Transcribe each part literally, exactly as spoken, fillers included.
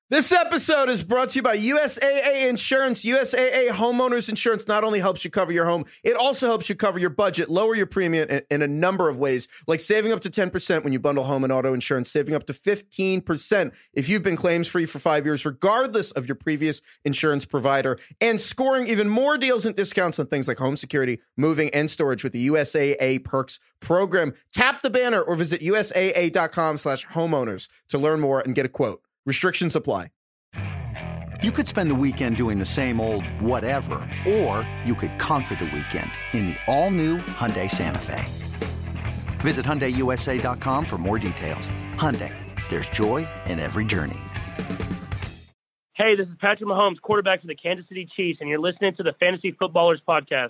This episode is brought to you by U S A A Insurance. U S A A Homeowners Insurance not only helps you cover your home, it also helps you cover your budget, lower your premium in, in a number of ways, like saving up to ten percent when you bundle home and auto insurance, saving up to fifteen percent if you've been claims-free for five years, regardless of your previous insurance provider, and scoring even more deals and discounts on things like home security, moving, and storage with the U S A A Perks program. Tap the banner or visit usaa.com slash homeowners to learn more and get a quote. Restrictions apply. You could spend the weekend doing the same old whatever, or you could conquer the weekend in the all-new Hyundai Santa Fe. Visit Hyundai U S A dot com for more details. Hyundai, there's joy in every journey. Hey, this is Patrick Mahomes, quarterback for the Kansas City Chiefs, and you're listening to the Fantasy Footballers Podcast.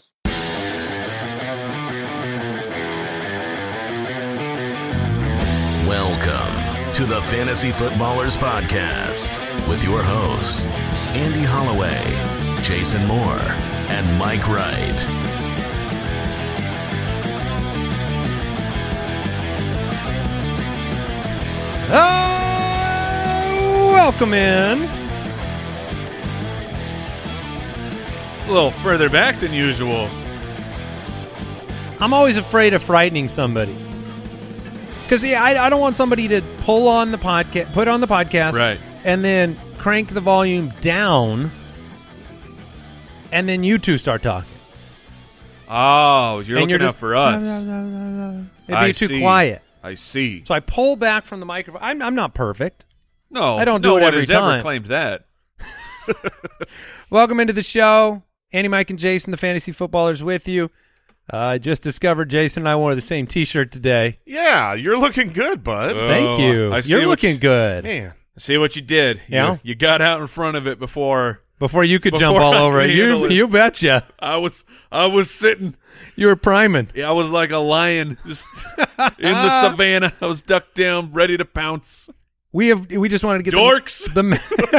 Welcome to the Fantasy Footballers Podcast with your hosts, Andy Holloway, Jason Moore, and Mike Wright. Oh, welcome in. A little further back than usual. I'm always afraid of frightening somebody. Because yeah, I, I don't want somebody to pull on the podcast, put on the podcast, right, and then crank the volume down, and then you two start talking. Oh, you're and looking you're out just, for us. Blah, blah, blah, blah. It'd I be too see. quiet. I see. So I pull back from the microphone. I'm, I'm not perfect. No, I don't do no it one every has time. ever claimed that. Welcome into the show. Andy, Mike, and Jason, the Fantasy Footballers, with you. Uh, I just discovered Jason and I wore the same T-shirt today. Yeah, you're looking good, bud. Oh, Thank you. I see You're what looking you- good. Man, I see what you did. Yeah? You, you got out in front of it before Before you could Before jump all I over could it. You, handle it. you betcha. I was. I was sitting. You were priming. Yeah, I was like a lion, just in the savannah. I was ducked down, ready to pounce. We have. We just wanted to get Dorks. The,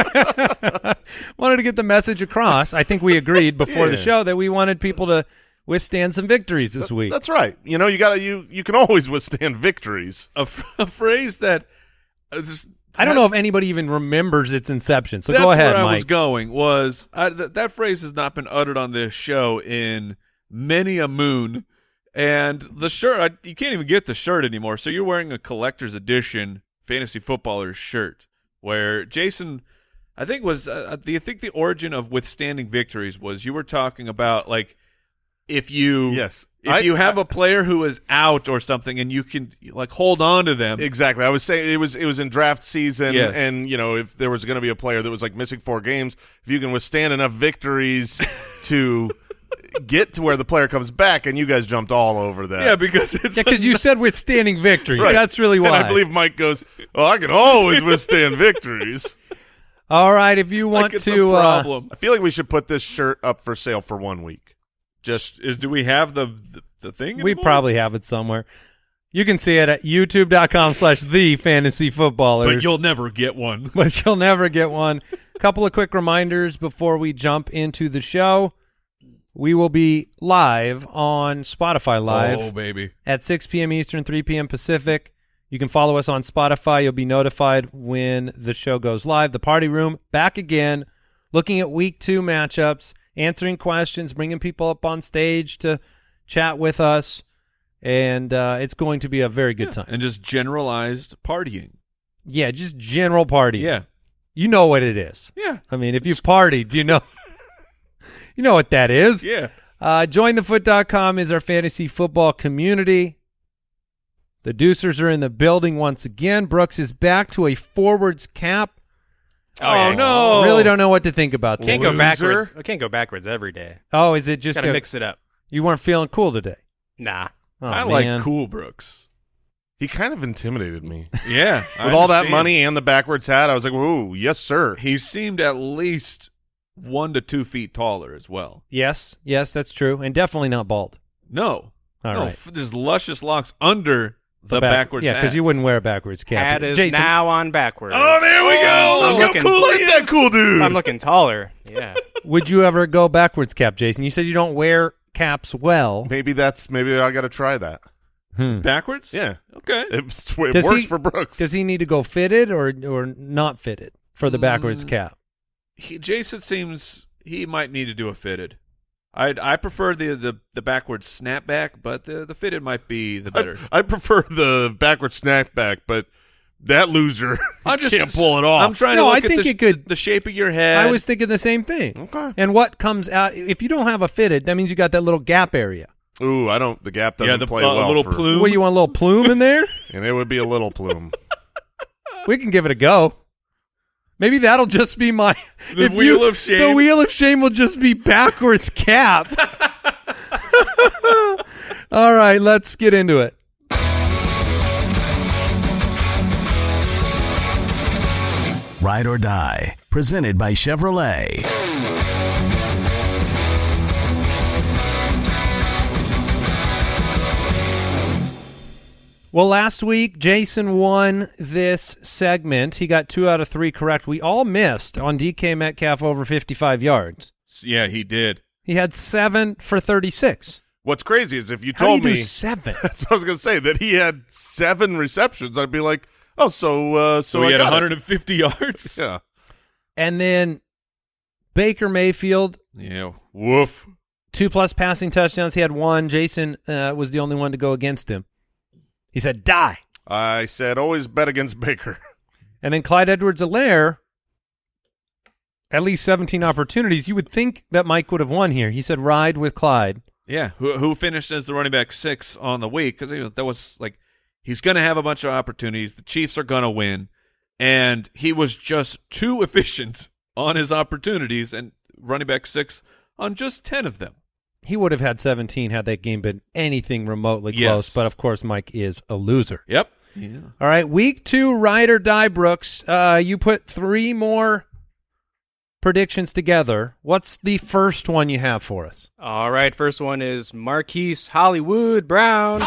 the wanted to get the message across. I think we agreed before Yeah. the show that we wanted people to withstand some victories this week. that's right. You know, you got to you you can always withstand victories. A, f- a phrase that uh, just. I don't know if anybody even remembers its inception. So That's go ahead, where I Mike. was going was I, th- that phrase has not been uttered on this show in many a moon, and the shirt I, you can't even get the shirt anymore. So you're wearing a collector's edition Fantasy Footballers shirt, where Jason, I think was uh, the I think the origin of withstanding victories was you were talking about like if you Yes. if I- you have I- a player who is out or something and you can like hold on to them. Exactly. I was saying it was it was in draft season, Yes. and you know if there was going to be a player that was like missing four games, if you can withstand enough victories to get to where the player comes back, and you guys jumped all over that. Yeah, because it's Yeah, because you said withstanding victories. Right. That's really why. And I believe Mike goes, "Oh, I can always withstand victories." All right, if you want like it's to, a uh, problem. I feel like we should put this shirt up for sale for one week. Just Is do we have the the, the thing? we anymore? probably have it somewhere. You can see it at youtube.com slash the fantasy footballers. but you'll never get one. but you'll never get one. Couple of quick reminders before we jump into the show. We will be live on Spotify Live Oh baby, at six p.m. Eastern, three p.m. Pacific. You can follow us on Spotify. You'll be notified when the show goes live. The Party Room, back again, looking at week two matchups, answering questions, bringing people up on stage to chat with us, and uh, it's going to be a very good Yeah. time. and just generalized partying. Yeah, just general party. Yeah, You know what it is. yeah, I mean, if you've partied, you know you know what that is. yeah. Uh, join the foot dot com is our fantasy football community. The Deucers are in the building once again. Brooks is back to a forwards cap. Oh, yeah. no, Really don't know what to think about Can't that. go backwards. I can't go backwards every day. Oh, is it just Got to a- mix it up. you weren't feeling cool today? Nah. Oh, I man. like Cool Brooks. he kind of intimidated me Yeah, I with all that understand. money and the backwards hat. I was like, "Ooh, yes, sir." He seemed at least one to two feet taller as well. Yes, yes, that's true, and definitely not bald. No, All no, right. f- there's luscious locks under the, back- backwards yeah, hat. because you wouldn't wear a backwards cap. Hat is Jason, now on backwards. Oh, there we go. I'm Look how looking- cool Look he at that is. cool dude. I'm looking taller. Yeah. would you ever go backwards cap, Jason? You said you don't wear caps well. Maybe that's maybe I got to try that. Hmm. Backwards? Yeah, Okay. it, it Does works he- for Brooks. Does he need to go fitted or or not fitted? for the backwards Mm. cap. He, Jason seems he might need to do a fitted. I I prefer the, the, the backwards snapback, but the, the fitted might be the better. I, I prefer the backward snapback, but that loser I'm just can't pull it off. I'm trying No, to I look at think the, it could- the shape of your head. I was thinking the same thing. Okay. And what comes out, if you don't have a fitted, that means you got that little gap area. Ooh, I don't. The gap doesn't yeah, the play uh, well. little for, plume. What, you want a little plume in there? and it would be a little plume. We can give it a go. Maybe that'll just be my The if wheel you- of shame. The wheel of shame will just be backwards cap. All right, let's get into it. Ride or Die, presented by Chevrolet. Well, last week, Jason won this segment. He got two out of three correct. We all missed on D K Metcalf over fifty-five yards. Yeah, he did. He had seven for thirty-six. What's crazy is if you How told do you me do seven? that's what I was gonna say, that he had seven receptions, I'd be like, oh, so uh, so, So he I had got one hundred fifty yards. it. Yeah. And then Baker Mayfield, Yeah. Woof. two plus passing touchdowns. He had one. Jason uh, was the only one to go against him. He said, die. I said always bet against Baker. And then Clyde Edwards-Helaire, at least seventeen opportunities. You would think that Mike would have won here. He said, ride with Clyde. Yeah, who who finished as the running back six on the week because you know, that was like he's going to have a bunch of opportunities. The Chiefs are going to win, and he was just too efficient on his opportunities and running back six on just ten of them. He would have had seventeen had that game been anything remotely Yes. close. But, of course, Mike is a loser. Yep. Yeah. All right, week two, ride or die, Brooks. Uh, you put three more predictions together. What's the first one you have for us? All right, first one is Marquise Hollywood Brown.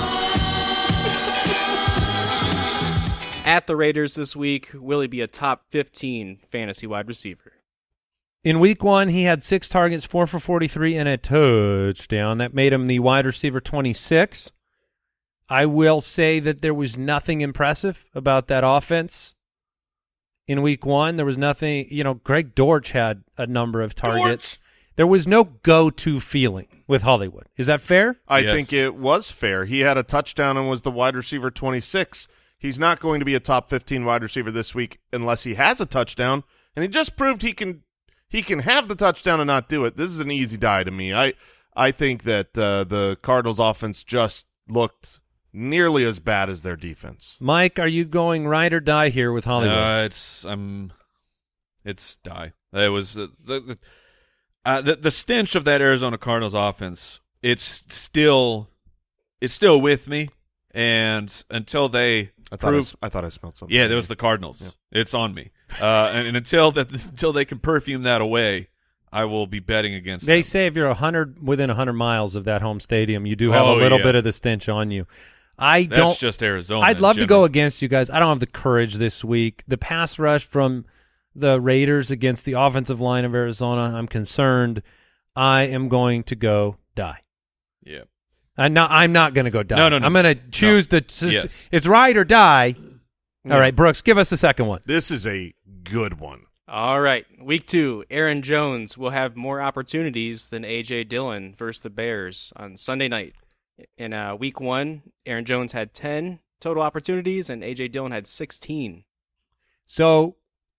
At the Raiders this week, will he be a top fifteen fantasy wide receiver? In week one, he had six targets, four for forty-three, and a touchdown. That made him the wide receiver twenty-six. I will say that there was nothing impressive about that offense. In week one, there was nothing, you know, Greg Dortch had a number of targets. Dortch. There was no go-to feeling with Hollywood. Is that fair? I Yes. think it was fair. He had a touchdown and was the wide receiver twenty-six. He's not going to be a top fifteen wide receiver this week unless he has a touchdown, and he just proved he can he can have the touchdown and not do it. This is an easy die to me. I I think that uh, the Cardinals offense just looked nearly as bad as their defense. Mike, are you going ride or die here with Hollywood? Uh, it's um, it's die. It was uh, the the, uh, the the stench of that Arizona Cardinals offense. It's still it's still with me, and until they I thought I, prove s- I thought I smelled something. Yeah, there was the Cardinals. It's on me. Uh, and, and until that, until they can perfume that away, I will be betting against They them. say if you're a hundred within a hundred miles of that home stadium, you do have Oh, a little yeah. bit of the stench on you. I That's don't. just Arizona. I'd in love to general. go against you guys. I don't have the courage this week. The pass rush from the Raiders against the offensive line of Arizona, I'm concerned. I am going to go die. Yeah. I'm not. I'm not going to go die. No, no, no. I'm going to choose the. Yes. It's ride or die. Yeah. All right, Brooks, give us the second one. This is a good one. All right, week two, Aaron Jones will have more opportunities than A J Dillon versus the Bears on Sunday night. In uh, week one, Aaron Jones had ten total opportunities, and A J Dillon had sixteen. So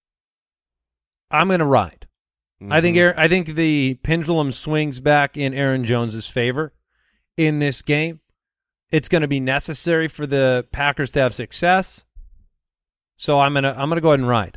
I'm going to ride. I think Mhm. Aaron, I think the pendulum swings back in Aaron Jones's favor in this game. It's going to be necessary for the Packers to have success. So I'm gonna I'm gonna go ahead and ride.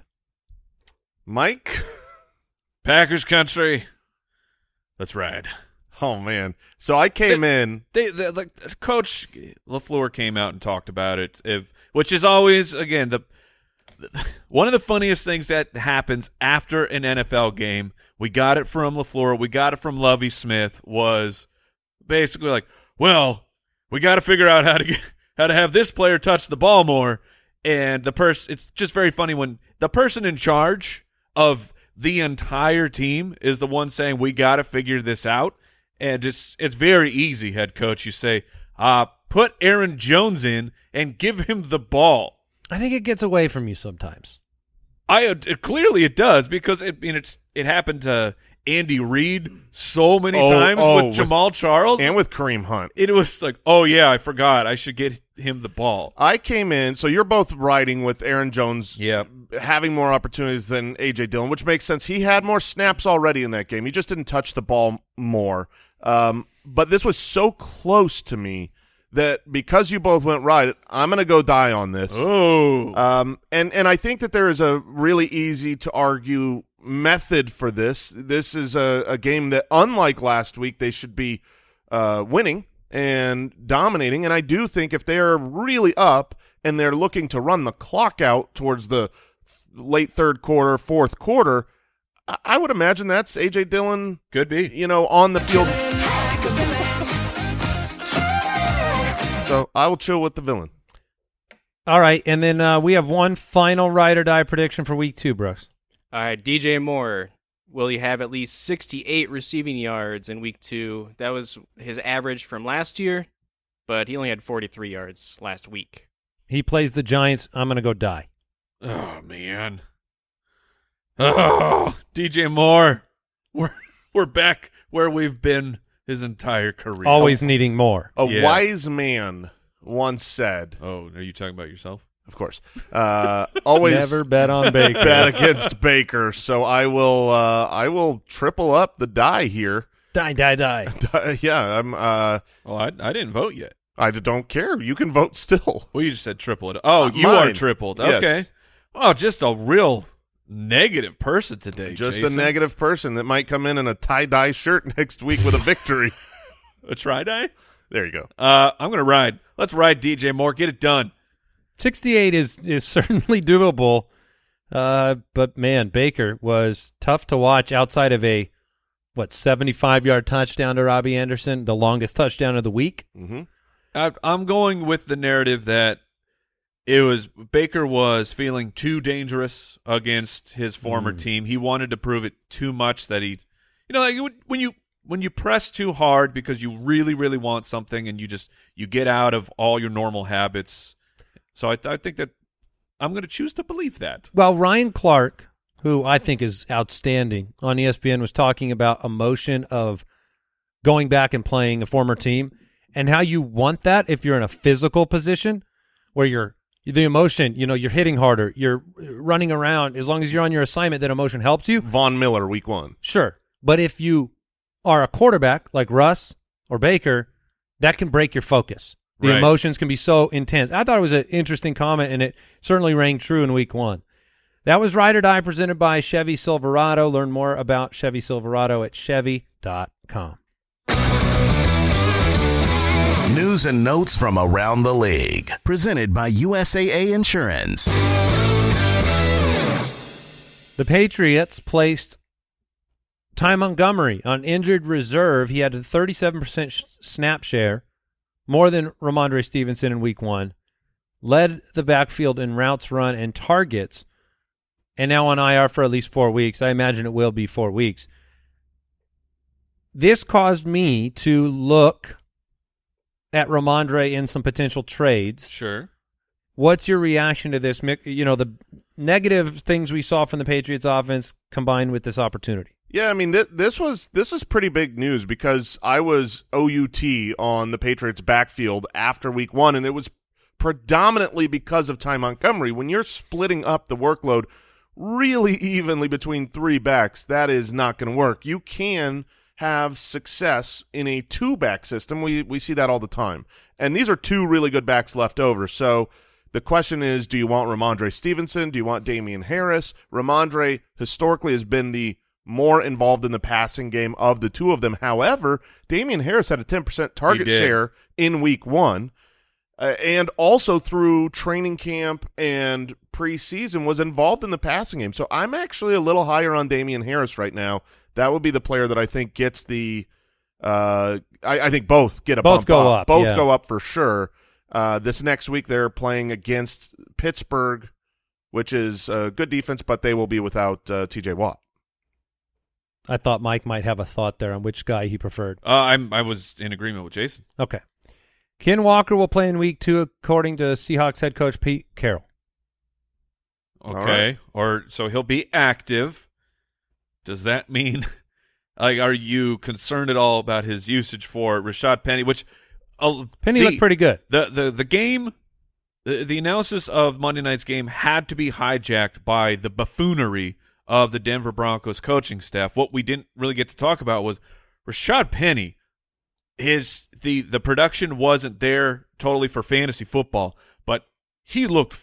Mike. Packers country. Let's ride. Oh man. So I came in. They, they like Coach LaFleur came out and talked about it, if which is always again the, the one of the funniest things that happens after an N F L game. We got it from LaFleur, we got it from Lovie Smith. Was basically like, well, we got to figure out how to get, how to have this player touch the ball more. And the person, it's just very funny when the person in charge of the entire team is the one saying we got to figure this out. And it's it's very easy, head coach. You say, uh, put Aaron Jones in and give him the ball. I think it gets away from you sometimes. I it, clearly it does because it I mean it's it happened to Andy Reid so many Oh, times oh, with with- Jamal Charles. And with Kareem Hunt. It was like, oh, yeah, I forgot. I should get him the ball. I came in, so you're both riding with Aaron Jones Yeah. having more opportunities than A J Dillon, which makes sense. He had more snaps already in that game. He just didn't touch the ball more. Um, but this was so close to me that because you both went right, I'm going to go die on this. Oh. Um, and, and I think that there is a really easy to argue method for this. This is a, a game that, unlike last week, they should be uh, winning and dominating. And I do think if they're really up and they're looking to run the clock out towards the late third quarter, fourth quarter, I, I would imagine that's A J Dillon, Could be. you know, on the field. So I will chill with the villain. All right, and then uh, we have one final ride or die prediction for week two, Brooks. All right, D J Moore, will he have at least sixty-eight receiving yards in week two? That was his average from last year, but he only had forty-three yards last week. He plays the Giants. I'm going to go die. Oh, man. Oh, D J Moore. We're, we're back where we've been his entire career. Always needing more. A Yeah. wise man once said, Oh, are you talking about yourself? of course, uh, always Never bet on Baker. bet against Baker. So I will, uh, I will triple up the die here. Die, die, die. yeah, I'm. Uh, Oh, I, I didn't vote yet. I don't care. You can vote still. Well, you just said triple it. Oh, Uh, you are mine. tripled. Yes. Okay. Oh, just a real negative person today, Just Jason. a negative person that might come in in a tie dye shirt next week with a victory. A try-dye? There you go. Uh, I'm going to ride. Let's ride D J Moore. Get it done. sixty-eight is, is certainly doable, uh, but, man, Baker was tough to watch outside of a, what, seventy-five-yard touchdown to Robbie Anderson, the longest touchdown of the week. Mm-hmm. I, I'm going with the narrative that it was Baker was feeling too dangerous against his former Mm. team. He wanted to prove it too much that he, you know, like when you when you press too hard because you really really want something and you just you get out of all your normal habits. So I, I think that I'm going to choose to believe that. Well, Ryan Clark, who I think is outstanding on E S P N, was talking about emotion of going back and playing a former team and how you want that if you're in a physical position where you're the emotion, you know, you're hitting harder, you're running around. As long as you're on your assignment, that emotion helps you. Von Miller, week one. Sure. But if you are a quarterback like Russ or Baker, that can break your focus. The Right. emotions can be so intense. I thought it was an interesting comment, and it certainly rang true in week one. That was Ride or Die presented by Chevy Silverado. Learn more about Chevy Silverado at chevy dot com. News and notes from around the league. Presented by U S A A Insurance. The Patriots placed Ty Montgomery on injured reserve. He had a thirty-seven percent sh- snap share, more than Ramondre Stevenson in week one, led the backfield in routes run and targets, and now on I R for at least four weeks. I imagine it will be four weeks. This caused me to look at Ramondre in some potential trades. Sure. What's your reaction to this? Mick? You know, the negative things we saw from the Patriots offense combined with this opportunity. Yeah, I mean th- this was this was pretty big news because I was O U T on the Patriots backfield after week one, and it was predominantly because of Ty Montgomery. When you're splitting up the workload really evenly between three backs, that is not going to work. You can have success in a two-back system. We we see that all the time. And these are two really good backs left over. So the question is, do you want Ramondre Stevenson? Do you want Damian Harris? Ramondre historically has been the more involved in the passing game of the two of them. However, Damian Harris had a ten percent target did. share in week one. Uh, and also through training camp and preseason was involved in the passing game. So I'm actually a little higher on Damian Harris right now. That would be the player that I think gets the uh, – I, I think both get a Both bump go up. up, Both yeah. go up for sure. Uh, this next week they're playing against Pittsburgh, which is a good defense, but they will be without uh, T J Watt. I thought Mike might have a thought there on which guy he preferred. Uh, I'm I was in agreement with Jason. Okay. Ken Walker will play in week two, according to Seahawks head coach Pete Carroll. Okay. right. Or so he'll be active. Does that mean, like, are you concerned at all about his usage for Rashad Penny? Which uh, Penny the, looked pretty good. The the the game, the, the analysis of Monday night's game had to be hijacked by the buffoonery of the Denver Broncos coaching staff. What we didn't really get to talk about was Rashad Penny. His the the production wasn't there totally for fantasy football, but he looked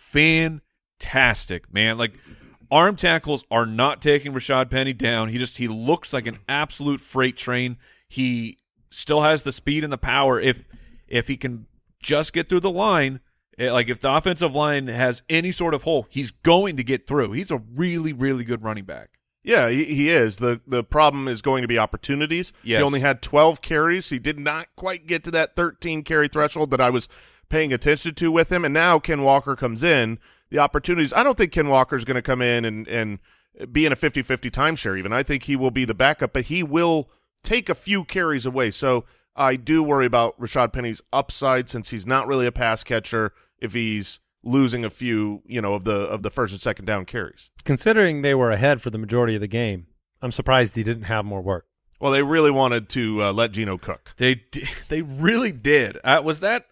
fantastic, man. Like, arm tackles are not taking Rashad Penny down. He just he looks like an absolute freight train. He still has the speed and the power. If if he can just get through the line, like if the offensive line has any sort of hole, he's going to get through. He's a really, really good running back. Yeah, he, he is. The The problem is going to be opportunities. Yes. He only had twelve carries. He did not quite get to that thirteen carry threshold that I was paying attention to with him. And now Ken Walker comes in. The opportunities, I don't think Ken Walker is going to come in and, and be in a fifty-fifty timeshare even. I think he will be the backup, but he will take a few carries away. So I do worry about Rashad Penny's upside since he's not really a pass catcher if he's losing a few, you know, of the of the first and second down carries. Considering they were ahead for the majority of the game, I'm surprised he didn't have more work. Well, they really wanted to uh, let Geno cook. They they really did. Uh, was that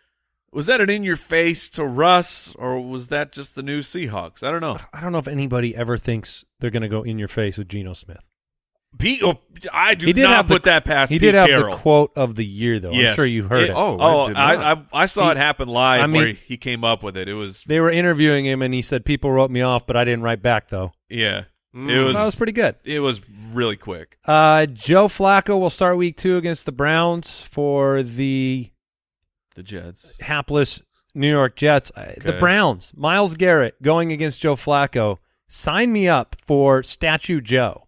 was that an in your face to Russ, or was that just the new Seahawks? I don't know. I don't know if anybody ever thinks they're going to go in your face with Geno Smith. Pete, oh, I do He did not have put the, that past He Pete did have Carroll. the quote of the year, though. Yes. I'm sure you heard It- it. Oh, Oh, I did I, not. I I saw He- it happen live I mean- where he came up with it. It was They were interviewing him, and he said, people wrote me off, but I didn't write back, though. yeah. Mm. It was That was pretty good. it was really quick. Uh, Joe Flacco will start week two against the Browns for the The Jets. hapless New York Jets. Uh, The Okay. Browns, Myles Garrett going against Joe Flacco. Sign me up for Statue Joe.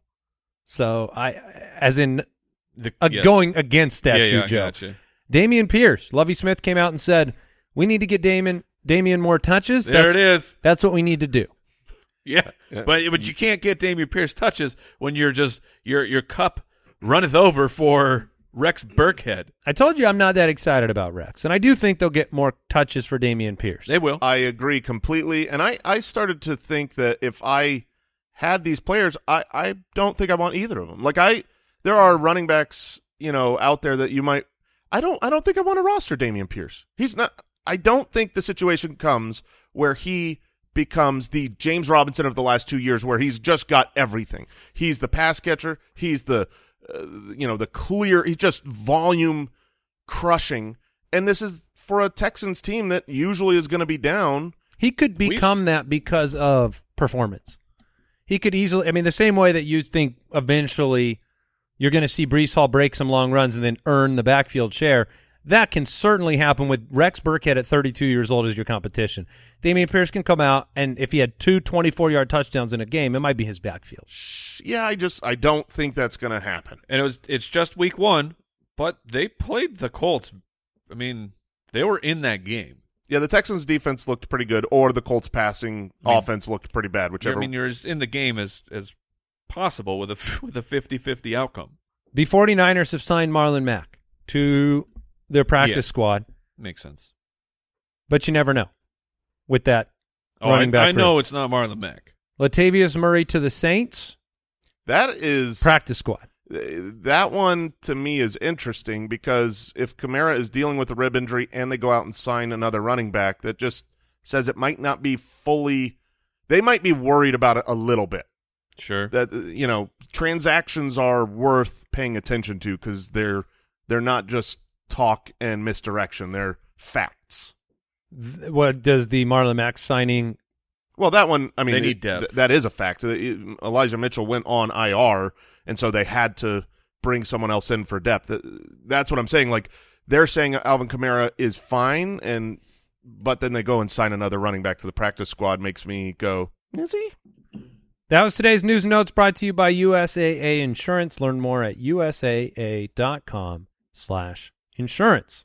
So I, as in The, uh, yes. going against Statue yeah, yeah, I Joe. gotcha. Damian Pierce, Lovie Smith came out and said, we need to get Damon, Damian more touches. There that's, it is. That's what we need to do. Yeah. Yeah. But but you can't get Dameon Pierce touches when you're just your your cup runneth over for Rex Burkhead. I told you I'm not that excited about Rex, and I do think they'll get more touches for Damian Pierce. They will. I agree completely. And I, I started to think that if I had these players, I, I don't think I want either of them. Like I, there are running backs, you know, out there that you might, I don't, I don't think I want to roster Damian Pierce. He's not, I don't think the situation comes where he becomes the James Robinson of the last two years where he's just got everything. He's the pass catcher. He's the, uh, you know, the clear, he's just volume crushing. And this is for a Texans team that usually is going to be down. He could become We- that because of performance. He could easily, I mean, the same way that you think eventually you're going to see Breece Hall break some long runs and then earn the backfield share, that can certainly happen with Rex Burkhead at thirty-two years old as your competition. Damian Pierce can come out, and if he had two twenty-four-yard touchdowns in a game, it might be his backfield. Yeah, I just I don't think that's going to happen. And it was it's just week one, but they played the Colts. I mean, they were in that game. Yeah, the Texans defense looked pretty good, or the Colts passing I mean- offense looked pretty bad, whichever. I mean, you're as in the game as as possible with a with a fifty-fifty outcome. The 49ers have signed Marlon Mack to their practice Yeah. squad, Makes sense. but you never know with that Oh, running I, back I know room. it's not Marlon Mack. Latavius Murray to the Saints, that is practice squad. that one to me is interesting because if Kamara is dealing with a rib injury and they go out and sign another running back, that just says it might not be fully. They might be worried about it a little bit. Sure. That uh, you know, transactions are worth paying attention to because they're they're not just talk and misdirection; they're facts. Th- What does the Marlon Mack signing? Well, that one, I mean, They need it- depth. th- that is a fact. Uh, it- Elijah Mitchell went on I R, and so they had to bring someone else in for depth. Th- That's what I'm saying. Like they're saying Alvin Kamara is fine, and but then they go and sign another running back to the practice squad. Makes me go, is he? That was today's news and notes brought to you by U S A A Insurance. Learn more at U S A A dot com slash insurance.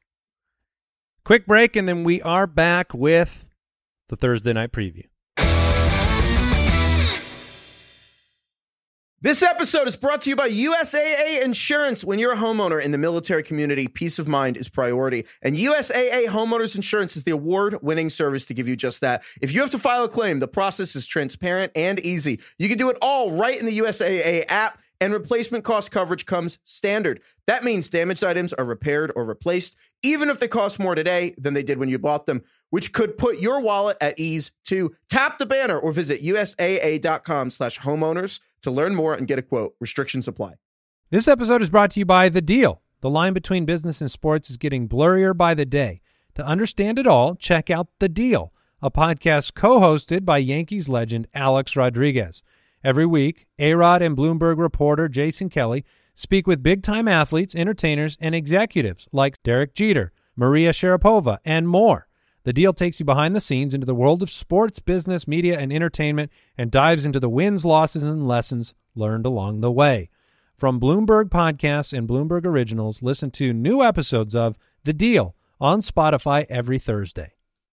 Quick break, and then we are back with the Thursday night preview. This episode is brought to you by U S A A Insurance. When you're a homeowner in the military community, peace of mind is priority. And U S A A Homeowners Insurance is the award-winning service to give you just that. If you have to file a claim, the process is transparent and easy. You can do it all right in the U S A A app, and replacement cost coverage comes standard. That means damaged items are repaired or replaced, even if they cost more today than they did when you bought them, which could put your wallet at ease too. Tap the banner or visit usaa.com slash homeowners to learn more and get a quote. Restrictions apply. This episode is brought to you by The Deal. The line between business and sports is getting blurrier by the day. To understand it all, check out The Deal, a podcast co-hosted by Yankees legend Alex Rodriguez. Every week, A-Rod and Bloomberg reporter Jason Kelly speak with big-time athletes, entertainers, and executives like Derek Jeter, Maria Sharapova, and more. The Deal takes you behind the scenes into the world of sports, business, media, and entertainment and dives into the wins, losses, and lessons learned along the way. From Bloomberg Podcasts and Bloomberg Originals, listen to new episodes of The Deal on Spotify every Thursday.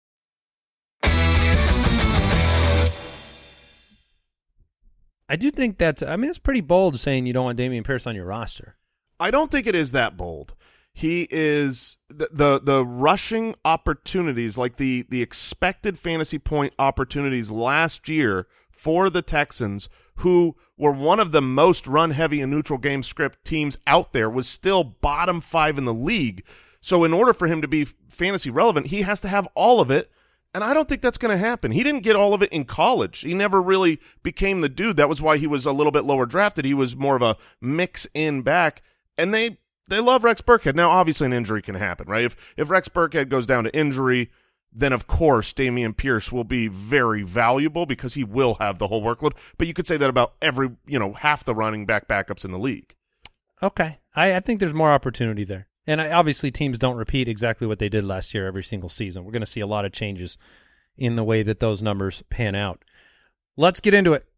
I do think that's, I mean, it's pretty bold saying you don't want Dameon Pierce on your roster. I don't think it is that bold. He is the the, the rushing opportunities, like the, the expected fantasy point opportunities last year for the Texans, who were one of the most run-heavy and neutral game script teams out there, was still bottom five in the league. So in order for him to be fantasy relevant, he has to have all of it. And I don't think that's going to happen. He didn't get all of it in college. He never really became the dude. That was why he was a little bit lower drafted. He was more of a mix-in back. And they they love Rex Burkhead. Now, obviously, an injury can happen, right? If if Rex Burkhead goes down to injury, then, of course, Dameon Pierce will be very valuable because he will have the whole workload. But you could say that about every, you know, half the running back backups in the league. Okay. I, I think there's more opportunity there. And I, obviously teams don't repeat exactly what they did last year every single season. We're going to see a lot of changes in the way that those numbers pan out. Let's get into it.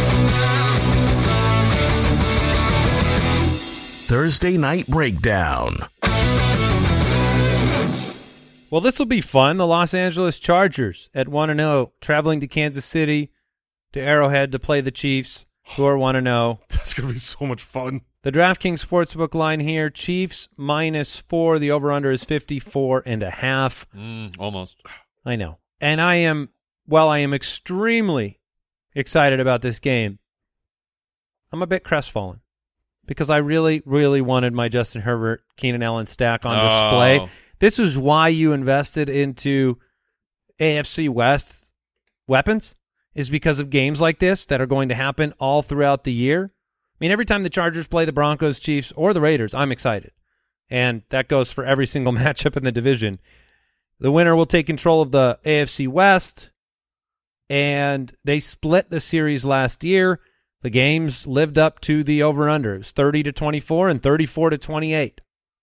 Thursday Night Breakdown. Well, this will be fun. The Los Angeles Chargers at one and oh, traveling to Kansas City, to Arrowhead to play the Chiefs, who are one and oh. That's going to be so much fun. The DraftKings Sportsbook line here, Chiefs minus four. The over-under is fifty-four and a half. Mm, almost. I know. And I am, well, I am extremely excited about this game. I'm a bit crestfallen because I really, really wanted my Justin Herbert, Keenan Allen stack on display. Oh. This is why you invested into A F C West weapons, is because of games like this that are going to happen all throughout the year. I mean, every time the Chargers play the Broncos, Chiefs, or the Raiders, I'm excited. And that goes for every single matchup in the division. The winner will take control of the A F C West, and they split the series last year. The games lived up to the over-under. It was thirty to twenty-four and thirty-four to twenty-eight.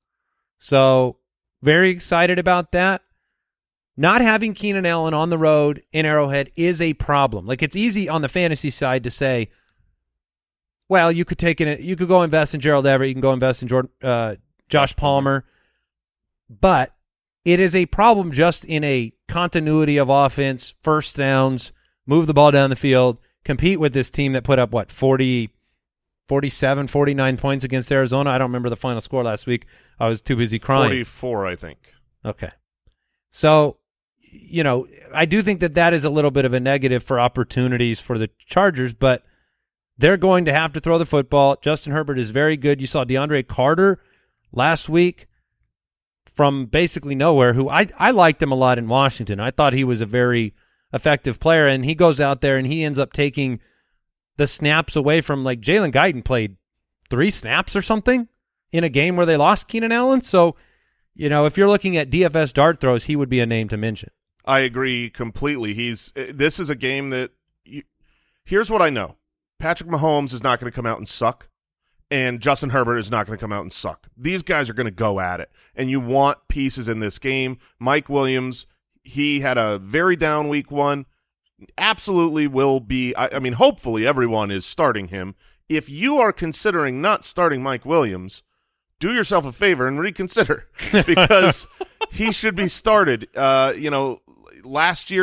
So, very excited about that. Not having Keenan Allen on the road in Arrowhead is a problem. Like, it's easy on the fantasy side to say, well, you could take in, you could go invest in Gerald Everett, you can go invest in Jordan, uh, Josh Palmer, but it is a problem just in a continuity of offense, first downs, move the ball down the field, compete with this team that put up, what, forty, forty-seven, forty-nine points against Arizona? I don't remember the final score last week. I was too busy crying. forty-four, I think. Okay. So, you know, I do think that that is a little bit of a negative for opportunities for the Chargers, but they're going to have to throw the football. Justin Herbert is very good. You saw DeAndre Carter last week from basically nowhere, who I, I liked him a lot in Washington. I thought he was a very effective player, and he goes out there and he ends up taking the snaps away from, like, Jalen Guyton played three snaps or something in a game where they lost Keenan Allen. So, you know, if you're looking at D F S dart throws, he would be a name to mention. I agree completely. He's this is a game that you, here's what I know. Patrick Mahomes is not going to come out and suck, and Justin Herbert is not going to come out and suck. These guys are going to go at it, and you want pieces in this game. Mike Williams, he had a very down week one. Absolutely will be, I, I mean, hopefully everyone is starting him. If you are considering not starting Mike Williams, do yourself a favor and reconsider because he should be started. Uh, you know, last year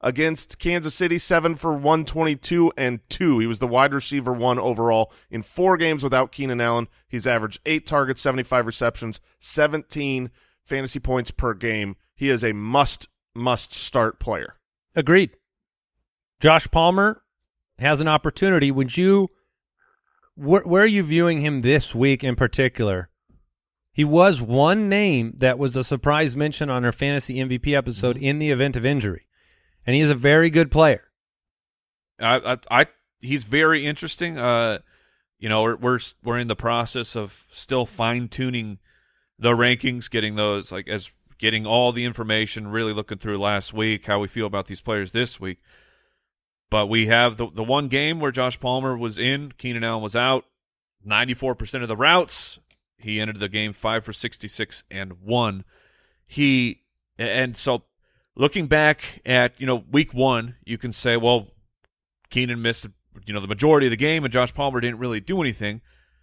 Against Kansas City, seven for one twenty-two and two. He was the wide receiver one overall in four games without Keenan Allen. He's averaged eight targets, seventy-five receptions, seventeen fantasy points per game. He is a must, must start player. Agreed. Josh Palmer has an opportunity. Would you, wh where are you viewing him this week in particular? He was one name that was a surprise mention on our fantasy M V P episode in the event of injury. And he's a very good player. I, I, I he's very interesting. Uh, you know, we're we're we're in the process of still fine tuning the rankings, getting those like as getting all the information, really looking through last week, how we feel about these players this week. But we have the the one game where Josh Palmer was in, Keenan Allen was out, ninety-four percent of the routes. He entered the game five for sixty-six and one. He and so. Looking back at, you know, week one, you can say, well, Keenan missed, you know, the majority of the game and Josh Palmer didn't really do anything.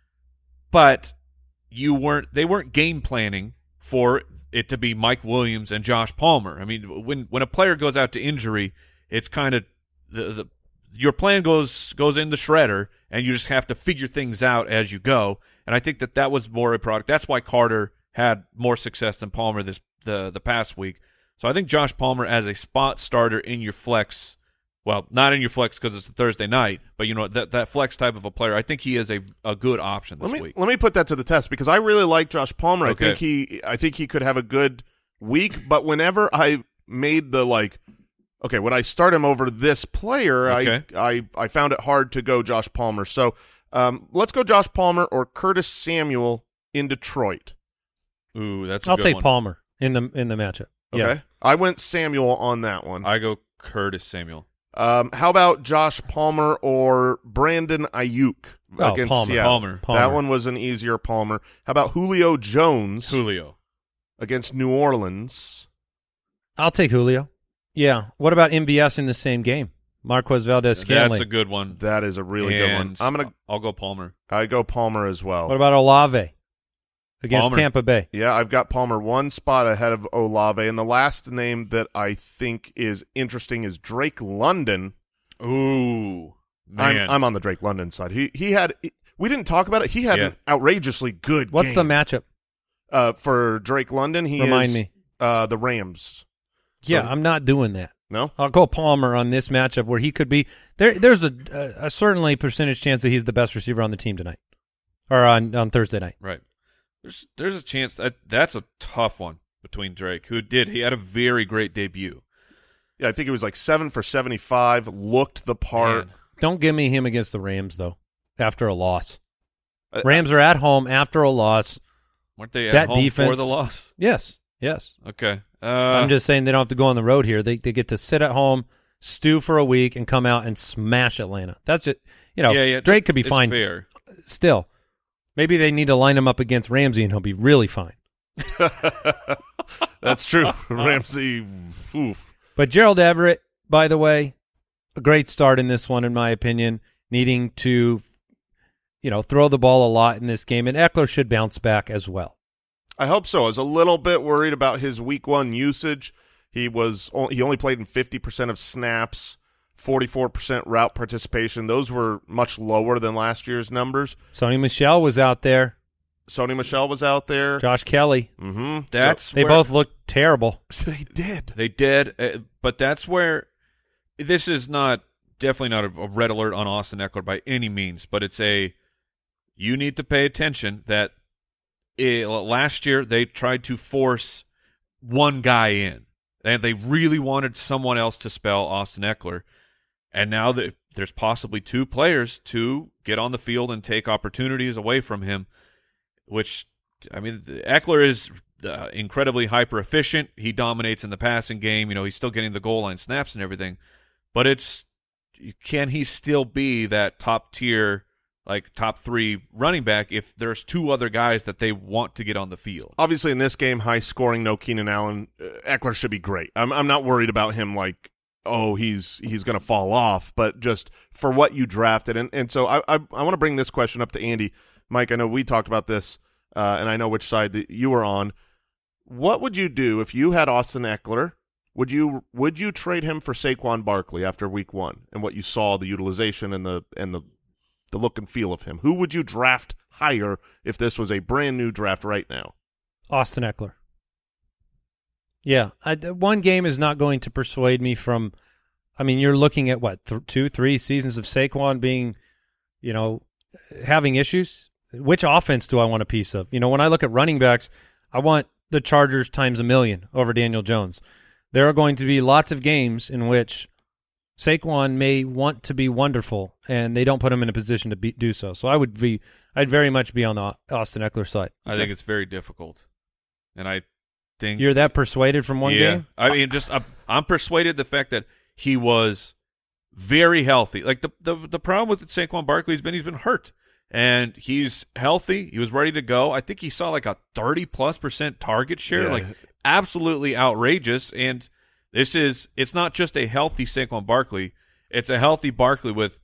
But you weren't they weren't game planning for it to be Mike Williams and Josh Palmer. I mean, when when a player goes out to injury, it's kind of the, the your plan goes goes in the shredder and you just have to figure things out as you go. And I think that that was more a product. That's why Carter had more success than Palmer this the the past week. So I think Josh Palmer as a spot starter in your flex, well, not in your flex because it's a Thursday night, but you know that that flex type of a player, I think he is a a good option this let me, week. Let me put that to the test because I really like Josh Palmer. Okay. I think he I think he could have a good week, but whenever I made the like, okay, would I start him over this player? Okay. I I I found it hard to go Josh Palmer. So um, let's go Josh Palmer or Curtis Samuel in Detroit. Ooh, that's a I'll good take one. Palmer in the in the matchup. Okay, Yeah. I went Samuel on that one. I go Curtis Samuel. Um, how about Josh Palmer or Brandon Ayuk Oh, against Palmer. Seattle? Palmer. Palmer. That one was an easier Palmer. How about Julio Jones Julio. against New Orleans? I'll take Julio. Yeah. What about M V S in the same game? Marquez Valdez-Scantling. That's a good one. That is a really good one. And I'm gonna I'll go Palmer. I go Palmer as well. What about Olave against Palmer. Tampa Bay? Yeah, I've got Palmer one spot ahead of Olave, and the last name that I think is interesting is Drake London. Ooh, I'm man. I'm on the Drake London side. He he had we didn't talk about it. He had Yeah. an outrageously good What's game. the matchup? uh for Drake London? He Remind is me. uh the Rams. So- Yeah, I'm not doing that. No? I'll go Palmer on this matchup where he could be there. There's a, a, a certainly percentage chance that he's the best receiver on the team tonight, or on on Thursday night. Right. There's there's a chance that that's a tough one between Drake, who did he had a very great debut. Yeah, I think it was like seven for seventy-five, looked the part. Man. Don't give me him against the Rams though. After a loss, Uh, Rams are at home after a loss. Weren't they at That home for defense- the loss? Yes, yes. Okay. Uh, I'm just saying they don't have to go on the road here. They they get to sit at home, stew for a week, and come out and smash Atlanta. That's just you know. yeah, yeah, Drake could be it's fine. Fair. Still, maybe they need to line him up against Ramsey, and he'll be really fine. That's true. Ramsey, oof. But Gerald Everett, by the way, a great start in this one, in my opinion, needing to, you know, throw the ball a lot in this game. And Eckler should bounce back as well. I hope so. I was a little bit worried about his week one usage. He was he only played in fifty percent of snaps, forty-four percent route participation. Those were much lower than last year's numbers. Sony Michel was out there. Sony Michel was out there. Josh Kelly. Mm-hmm. That's They where- both looked terrible. So, they did. They did, uh, but that's where this is not definitely not a, a red alert on Austin Eckler by any means, but it's a you need to pay attention that it, last year they tried to force one guy in, and they really wanted someone else to spell Austin Eckler, and now that there's possibly two players to get on the field and take opportunities away from him, which, I mean, Eckler is uh, incredibly hyper efficient. He dominates in the passing game. You know, he's still getting the goal line snaps and everything. But it's, can he still be that top tier, like top three running back if there's two other guys that they want to get on the field? Obviously, in this game, high scoring, no Keenan Allen. Uh, Eckler should be great. I'm I'm not worried about him like, oh, he's he's going to fall off, but just for what you drafted. And and so I I, I want to bring this question up to Andy. Mike, I know we talked about this, uh, and I know which side that you were on. What would you do if you had Austin Eckler Would you would you trade him for Saquon Barkley after week one and what you saw, the utilization and the and the the look and feel of him? Who would you draft higher if this was a brand new draft right now? Austin Eckler. Yeah, I, one game is not going to persuade me from. I mean, you're looking at what th- two, three seasons of Saquon being, you know, having issues. Which offense do I want a piece of? You know, when I look at running backs, I want the Chargers times a million over Daniel Jones. There are going to be lots of games in which Saquon may want to be wonderful, and they don't put him in a position to be, do so. So I would be, I'd very much be on the Austin Eckler side. I think it's very difficult, and I think you're that persuaded from one yeah. game. I mean, just I'm, I'm persuaded the fact that he was very healthy. Like the the the problem with Saquon Barkley has been he's been hurt, and he's healthy. He was ready to go. I think he saw like a thirty plus percent target share, Yeah. like absolutely outrageous. And this is it's not just a healthy Saquon Barkley; it's a healthy Barkley with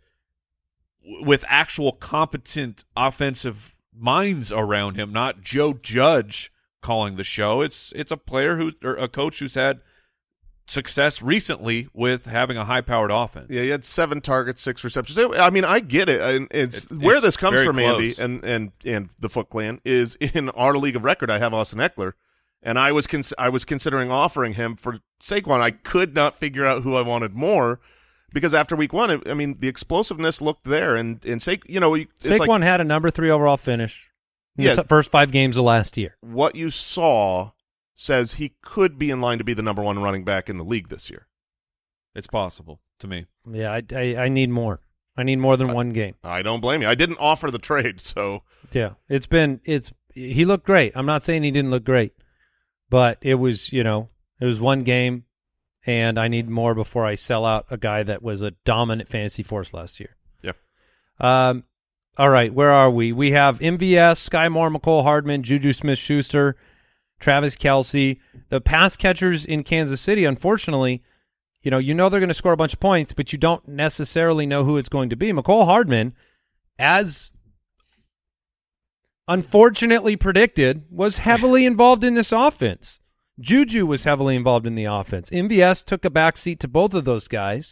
with actual competent offensive minds around him, not Joe Judge calling the show. It's it's a player who or a coach who's had success recently with having a high-powered offense. Yeah, he had seven targets, six receptions. I mean, I get it. And it's, It's- where it's this comes very from, Andy, close. and and and the Foot Clan is in our league of record. I have Austin Eckler, and I was cons- I was considering offering him for Saquon. I could not figure out who I wanted more because after week one, it, I mean, the explosiveness looked there, and and Sa- you know, it's Saquon like had a number three overall finish in Yes. the t- first five games of last year. what you saw says he could be in line to be the number one running back in the league this year. It's possible to me. Yeah, I, I, I need more. I need more than one game. I don't blame you. I didn't offer the trade, so Yeah, it's been it's he looked great. I'm not saying he didn't look great, but it was you know it was one game, and I need more before I sell out a guy that was a dominant fantasy force last year. yeah. Um, all right, where are we? We have M V S, Sky Moore, McCole Hardman, Juju Smith-Schuster, Travis Kelce, the pass catchers in Kansas City. Unfortunately, you know you know they're going to score a bunch of points, but you don't necessarily know who it's going to be. McCole Hardman, as unfortunately predicted, was heavily involved in this offense. Juju was heavily involved in the offense. M V S took a backseat to both of those guys,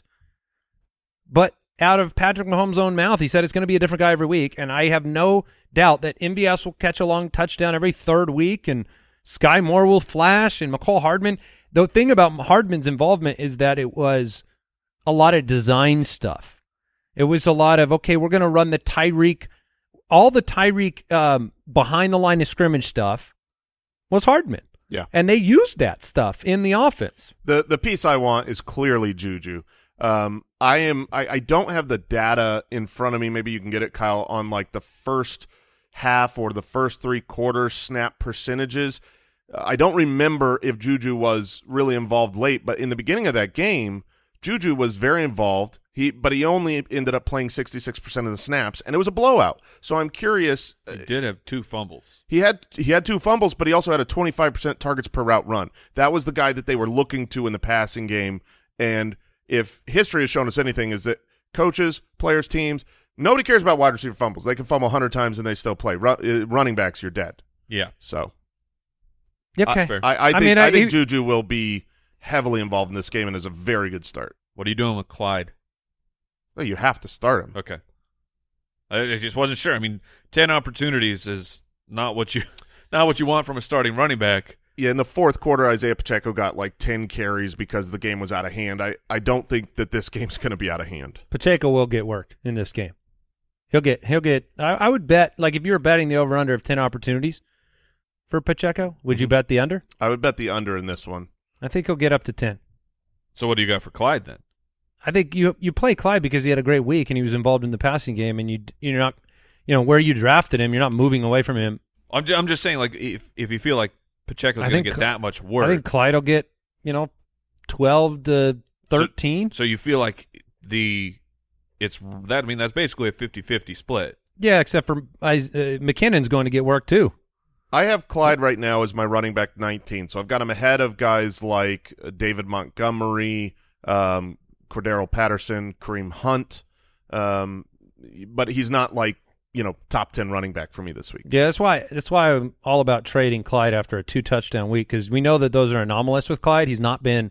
but out of Patrick Mahomes' own mouth, he said it's going to be a different guy every week, and I have no doubt that M V S will catch a long touchdown every third week, and Sky Moore will flash, and McCole Hardman. The thing about Hardman's involvement is that it was a lot of design stuff. It was a lot of, okay, we're going to run the Tyreek, all the Tyreek um, behind the line of scrimmage stuff was Hardman. Yeah. And they used that stuff in the offense. The the piece I want is clearly Juju. Um, I am I, I don't have the data in front of me. Maybe you can get it, Kyle, on like the first half or the first three quarters snap percentages. Uh, I don't remember if Juju was really involved late, but in the beginning of that game, Juju was very involved. He but he only ended up playing sixty-six percent of the snaps, and it was a blowout. So I'm curious. He did have two fumbles. He had he had two fumbles, but he also had a twenty-five percent targets per route run. That was the guy that they were looking to in the passing game. And if history has shown us anything, is that coaches, players, teams, nobody cares about wide receiver fumbles. They can fumble one hundred times and they still play. Ru- running backs, you're dead. Yeah. So Okay. fair. I, I think I mean, I, I- think he- Juju will be heavily involved in this game and is a very good start. What are you doing with Clyde? Well, you have to start him. Okay. I, I just wasn't sure. I mean, ten opportunities is not what you not what you want from a starting running back. Yeah, in the fourth quarter, Isaiah Pacheco got like ten carries because the game was out of hand. I, I don't think that this game's going to be out of hand. Pacheco will get work in this game. He'll get he'll get I, I would bet, like, if you were betting the over under of ten opportunities for Pacheco, would you bet the under? I would bet the under in this one. I think he'll get up to ten. So what do you got for Clyde then? I think you you play Clyde because he had a great week and he was involved in the passing game, and you you're not, you know, where you drafted him, you're not moving away from him. I'm just, I'm just saying, like, if if you feel like Pacheco's I going to think get Cl- that much work, I think Clyde will get, you know, twelve to thirteen. so you feel like the it's that. I mean, that's basically a fifty-fifty split. Yeah, except for uh, McKinnon's going to get work too. I have Clyde right now as my running back nineteen, so I've got him ahead of guys like uh, David Montgomery, um, Cordero Patterson, Kareem Hunt, um, but he's not like, you know, top ten running back for me this week. Yeah, that's why that's why I'm all about trading Clyde after a two touchdown week, because we know that those are anomalous with Clyde. He's not been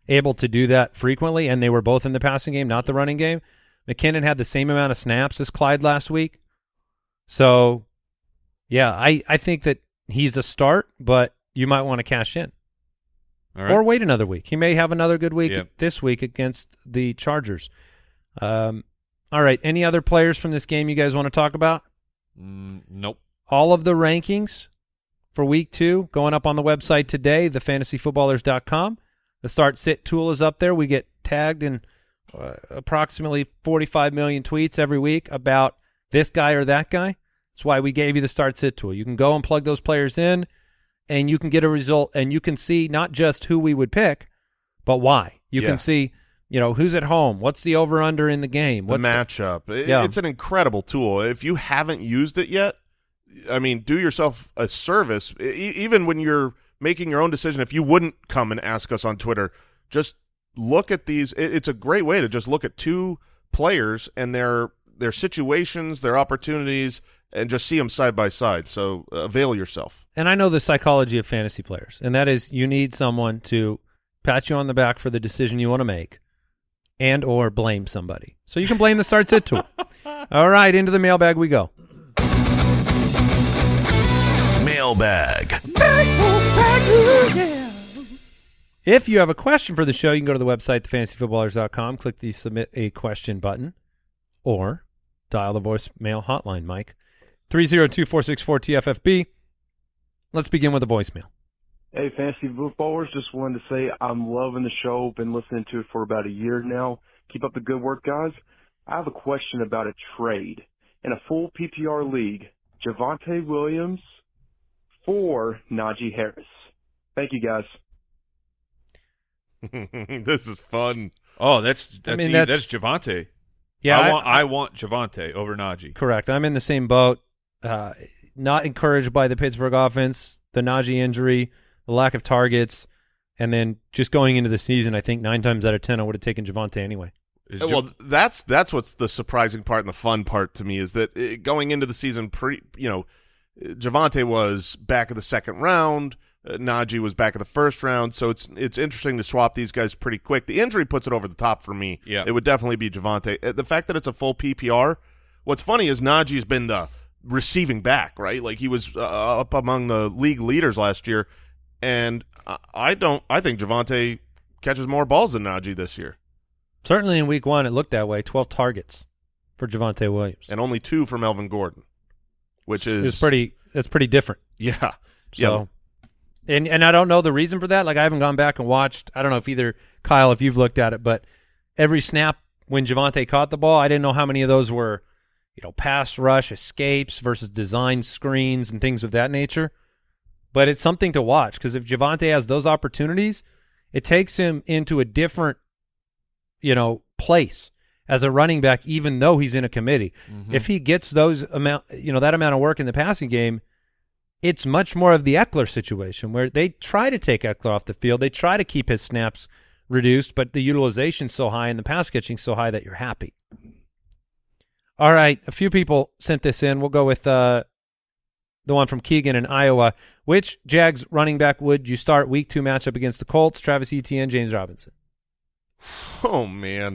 able to do that frequently, and they were both in the passing game, not the running game. McKinnon had the same amount of snaps as Clyde last week. So, yeah, I, I think that he's a start, but you might want to cash in. All right. Or wait another week. He may have another good week Yep. this week against the Chargers. Um, all right, any other players from this game you guys want to talk about? Mm, nope. All of the rankings for week two going up on the website today, the fantasy footballers dot com. The start sit tool is up there. We get tagged in uh, approximately forty-five million tweets every week about this guy or that guy. That's why we gave you the start sit tool. You can go and plug those players in, and you can get a result, and you can see not just who we would pick, but why. You Yeah. can see, you know, who's at home, what's the over-under in the game. The What's matchup. It- Yeah. It's an incredible tool. If you haven't used it yet, I mean, do yourself a service. E- even when you're making your own decision, if you wouldn't come and ask us on Twitter, just look at these. It- It's a great way to just look at two players and their their situations, their opportunities, and just see them side by side. So uh, avail yourself. And I know the psychology of fantasy players, and that is you need someone to pat you on the back for the decision you want to make and or blame somebody. So you can blame the start sit tool. All right, into the mailbag we go. Mailbag. If you have a question for the show, you can go to the website, the fantasy footballers dot com, click the submit a question button, or dial the voicemail hotline, Mike. three oh two, four six four, T F F B. Let's begin with a voicemail. Hey, Fantasy Footballers, just wanted to say I'm loving the show. Been listening to it for about a year now. Keep up the good work, guys. I have a question about a trade. In a full P P R league, Javonte Williams for Najee Harris. Thank you, guys. This is fun. Oh, that's that's I mean, e- that's- that's Javonte. Yeah, I, I- want I want Javonte over Najee. Correct. I'm in the same boat. Uh, not encouraged by the Pittsburgh offense, the Najee injury, the lack of targets, and then just going into the season, I think nine times out of ten I would have taken Javonte anyway. Is Uh, Ja- Well, that's that's what's the surprising part and the fun part to me is that uh, going into the season, pre you know, Javonte was back in the second round, uh, Najee was back in the first round, so it's it's interesting to swap these guys pretty quick. The injury puts it over the top for me. Yeah. It would definitely be Javonte. Uh, The fact that it's a full P P R, what's funny is Najee's been the receiving back, right? Like he was uh, up among the league leaders last year, and I, I don't. I think Javonte catches more balls than Najee this year. Certainly in week one, it looked that way. twelve targets for Javonte Williams. And only two for Melvin Gordon, which is It's pretty. That's pretty different. yeah, So, and and I don't know the reason for that. Like I haven't gone back and watched. I don't know if either Kyle, if you've looked at it, but every snap when Javonte caught the ball, I didn't know how many of those were, you know, pass rush escapes versus design screens and things of that nature. But it's something to watch because if Javonte has those opportunities, it takes him into a different, you know, place as a running back, even though he's in a committee. Mhm. If he gets those amount, you know, that amount of work in the passing game, it's much more of the Eckler situation where they try to take Eckler off the field. They try to keep his snaps reduced, but the utilization's so high and the pass catching so high that you're happy. All right, a few people sent this in. We'll go with uh, the one from Keegan in Iowa. Which Jags running back would you start week two matchup against the Colts? Travis Etienne, James Robinson. oh man.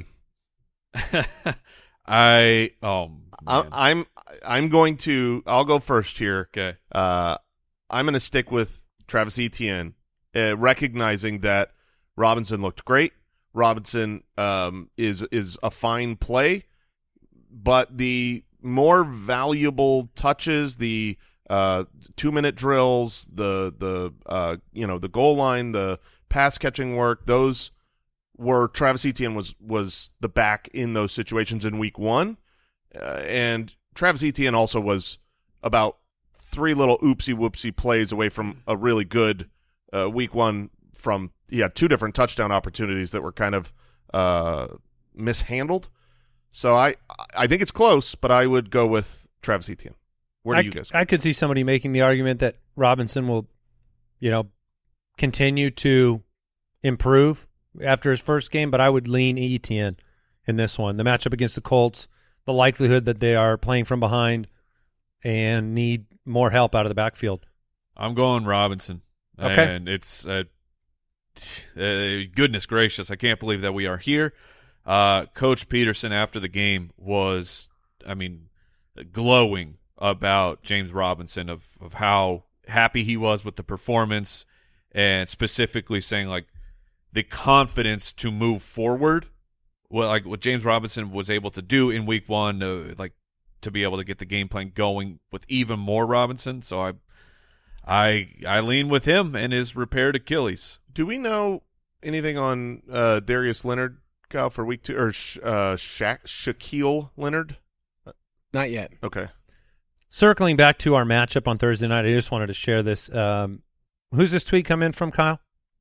I oh man. I, I'm I'm going to I'll go first here. okay. Uh, I'm going to stick with Travis Etienne, uh, recognizing that Robinson looked great. Robinson um, is is a fine play, but the more valuable touches, the uh, two minute drills, the the uh, you know the goal line, the pass catching work, those were Travis Etienne was was the back in those situations in week one, uh, and Travis Etienne also was about three little oopsie whoopsie plays away from a really good uh, week one. From he had two different touchdown opportunities that were kind of uh, mishandled. So I I think it's close, but I would go with Travis Etienne. Where do I, you guys go? I could see somebody making the argument that Robinson will, you know, continue to improve after his first game, but I would lean Etienne in this one. The matchup against the Colts, the likelihood that they are playing from behind and need more help out of the backfield. I'm going Robinson. Okay. And it's uh, uh, goodness gracious, I can't believe that we are here. Uh, Coach Peterson after the game was, I mean, glowing about James Robinson of, of how happy he was with the performance, and specifically saying like the confidence to move forward. Well, like what James Robinson was able to do in week one, uh, like to be able to get the game plan going with even more Robinson. So I, I, I lean with him and his repaired Achilles. Do we know anything on uh, Darius Leonard, Kyle, for week two, or uh, Sha- Shaquille Leonard? Not yet. Okay. Circling back to our matchup on Thursday night, I just wanted to share this. Um, who's this tweet come in from, Kyle?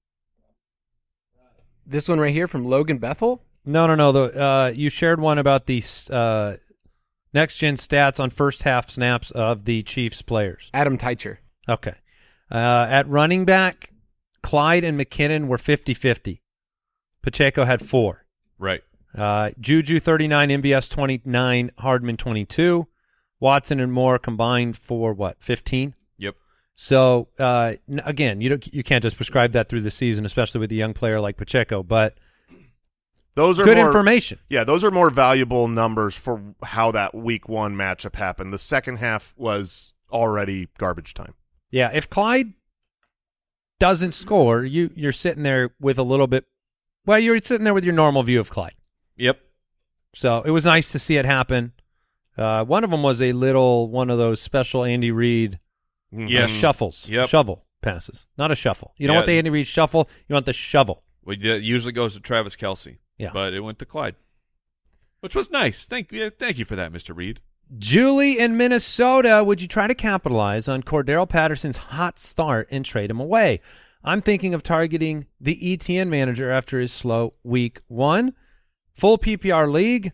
This one right here from Logan Bethel? No, no, no. The, uh, you shared one about the uh, next-gen stats on first-half snaps of the Chiefs players. Adam Teicher. Okay. Uh, at running back, Clyde and McKinnon were fifty-fifty. Pacheco had four. Right. Uh, Juju thirty-nine, M B S twenty-nine, Hardman twenty-two. Watson and Moore combined for, what, fifteen? Yep. So, uh, n- again, you don't, you can't just prescribe that through the season, especially with a young player like Pacheco, but those are good more, information. Yeah, those are more valuable numbers for how that week one matchup happened. The second half was already garbage time. Yeah, if Clyde doesn't score, you, you're sitting there with a little bit – well, you're sitting there with your normal view of Clyde. Yep. So it was nice to see it happen. Uh, one of them was a little one of those special Andy Reid Yes. uh, shuffles, Yep. shovel passes, not a shuffle. You don't Yeah. want the Andy Reid shuffle. You want the shovel. Well, it usually goes to Travis Kelce. Yeah. But it went to Clyde, which was nice. Thank you, thank you for that, Mister Reid. Julie in Minnesota, would you try to capitalize on Cordero Patterson's hot start and trade him away? I'm thinking of targeting the E T N manager after his slow week one. Full P P R league.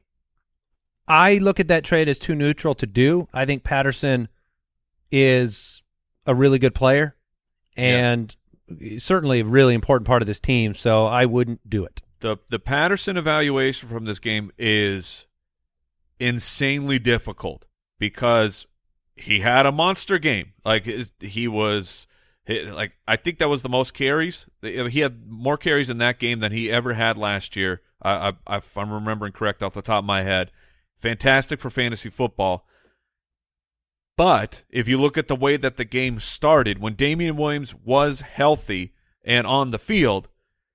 I look at that trade as too neutral to do. I think Patterson is a really good player and yeah. certainly a really important part of this team, so I wouldn't do it. The the Patterson evaluation from this game is insanely difficult because he had a monster game. Like he was like I think that was the most carries. He had more carries in that game than he ever had last year. I, I, if I'm remembering correct off the top of my head. Fantastic for fantasy football. But if you look at the way that the game started, when Damian Williams was healthy and on the field,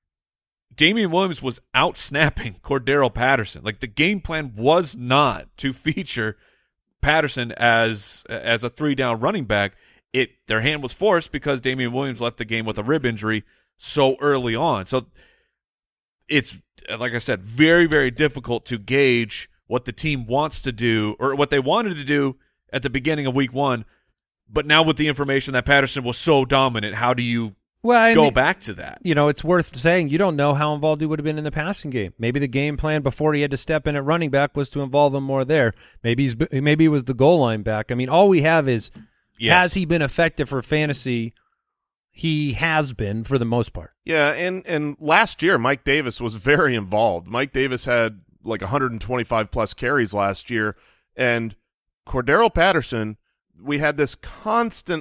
Damian Williams was out-snapping Cordero Patterson. Like, the game plan was not to feature Patterson as as a three-down running back. It Their hand was forced because Damian Williams left the game with a rib injury so early on. So it's, like I said, very, very difficult to gauge what the team wants to do or what they wanted to do at the beginning of week one. But now with the information that Patterson was so dominant, how do you well, go the, back to that? You know, it's worth saying you don't know how involved he would have been in the passing game. Maybe the game plan before he had to step in at running back was to involve him more there. Maybe he's maybe he was the goal line back. I mean, all we have is yes. has he been effective for fantasy? He has been for the most part. Yeah, and, and last year Mike Davis was very involved. Mike Davis had like one hundred twenty-five plus carries last year, and Cordero Patterson, we had this constant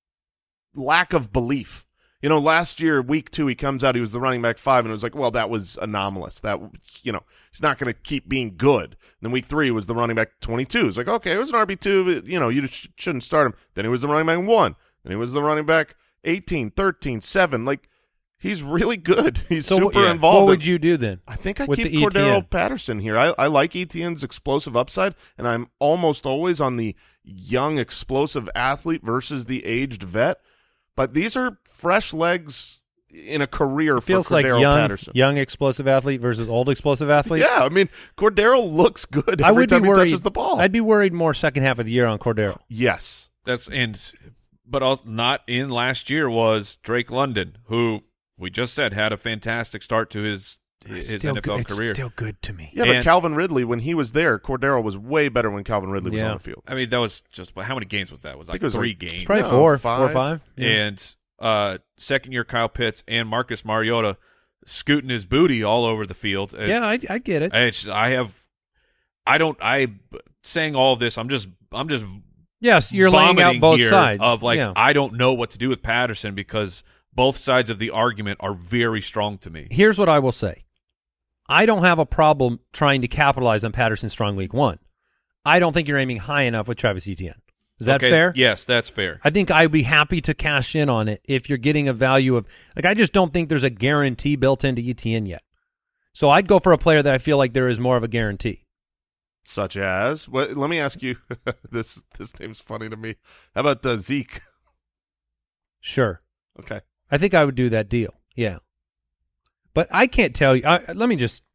lack of belief. You know, last year, week two, he comes out, he was the running back five, and it was like, well, that was anomalous. That, you know, he's not going to keep being good. And then week three was the running back twenty-two. It's like, okay, it was an R B two, but, you know, you sh- shouldn't start him. Then he was the running back one. Then he was the running back eighteen, thirteen, seven. Like, he's really good. He's so, super yeah. involved. What would you do then? I think I with keep the E T N? Cordero Patterson here. I, I like E T N's explosive upside, and I'm almost always on the young, explosive athlete versus the aged vet. But these are fresh legs in a career it for feels Cordero like young, Patterson. young explosive athlete versus old explosive athlete. Yeah, I mean, Cordero looks good every I would time be he worried, touches the ball. I'd be worried more second half of the year on Cordero. Yes. That's and but also not in last year was Drake London, who we just said had a fantastic start to his his still N F L good. career. It's still good to me. Yeah, and, but Calvin Ridley, when he was there, Cordero was way better when Calvin Ridley was yeah. on the field. I mean, that was just how many games was that? It was like it was three like, games. It's probably No, four, five. four or five. Yeah. And uh, second year Kyle Pitts and Marcus Mariota scooting his booty all over the field. It, yeah, I, I get it. It's, I have, I don't, I saying all of this. I'm just, I'm just. Yes, you're laying out vomiting both here sides of like yeah. I don't know what to do with Patterson because both sides of the argument are very strong to me. Here's what I will say. I don't have a problem trying to capitalize on Patterson's strong week one. I don't think you're aiming high enough with Travis Etienne. Is that okay, fair? Yes, that's fair. I think I'd be happy to cash in on it if you're getting a value of – like I just don't think there's a guarantee built into Etienne yet. So I'd go for a player that I feel like there is more of a guarantee. Such as? What, let me ask you. this this name's funny to me. How about uh, Zeke? Sure. Okay. I think I would do that deal. Yeah. But I can't tell you. I, let me just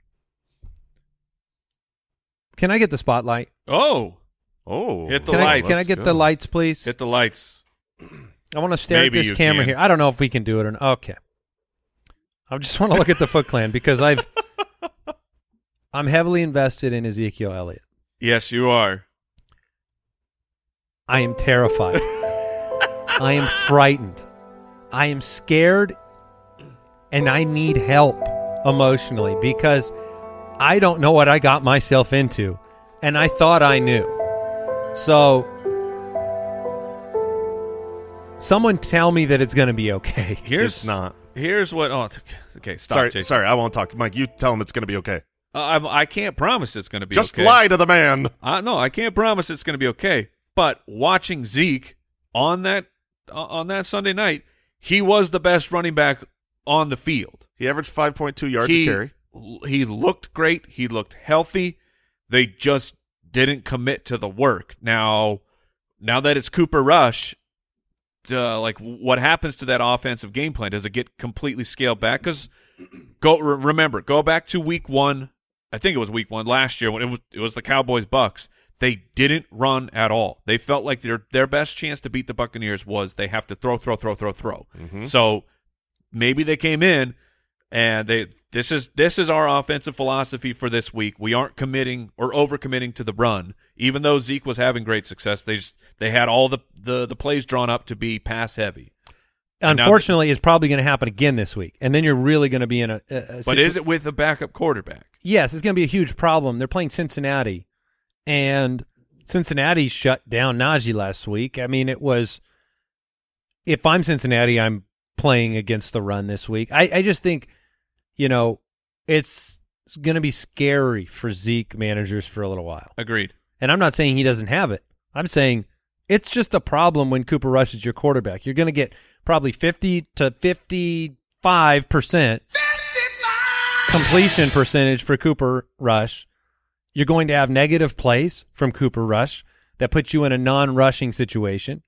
– can I get the spotlight? Oh. Oh. Hit the can lights. I, can I get go. the lights, please? Hit the lights. I want to stare Maybe at this you camera can. here. I don't know if we can do it or not. Okay. I just want to look at the Foot Clan because I've – I'm heavily invested in Ezekiel Elliott. Yes, you are. I am terrified. I am frightened. I am scared, and I need help emotionally because I don't know what I got myself into, and I thought I knew. So someone tell me that it's going to be okay. Here's It's not. Here's what. Oh, okay. Stop. Sorry, Jason. sorry, I won't talk. Mike, you tell him it's going to be okay. Uh, I'm, I can't promise it's going to be Just okay. lie to the man. Uh, no, I can't promise it's going to be okay. But watching Zeke on that uh, on that Sunday night, he was the best running back on the field. He averaged five point two yards he, a carry. He looked great. He looked healthy. They just didn't commit to the work. Now, now that it's Cooper Rush, uh, like what happens to that offensive game plan? Does it get completely scaled back? Because go re- remember, go back to week one. I think it was week one last year when it was it was the Cowboys Bucks. They didn't run at all. They felt like their their best chance to beat the Buccaneers was they have to throw, throw, throw, throw, throw. Mm-hmm. So maybe they came in and they this is this is our offensive philosophy for this week. We aren't committing or overcommitting to the run, even though Zeke was having great success. They just they had all the the, the plays drawn up to be pass heavy. Unfortunately, now, it's probably going to happen again this week, and then you're really going to be in a, a, a But is it with a backup quarterback? Yes, it's going to be a huge problem. They're playing Cincinnati, and Cincinnati shut down Najee last week. I mean, it was – if I'm Cincinnati, I'm playing against the run this week. I, I just think, you know, it's going to be scary for Zeke managers for a little while. Agreed. And I'm not saying he doesn't have it. I'm saying it's just a problem when Cooper Rush is your quarterback. You're going to get probably fifty to fifty-five percent completion percentage for Cooper Rush. You're going to have negative plays from Cooper Rush that puts you in a non-rushing situation.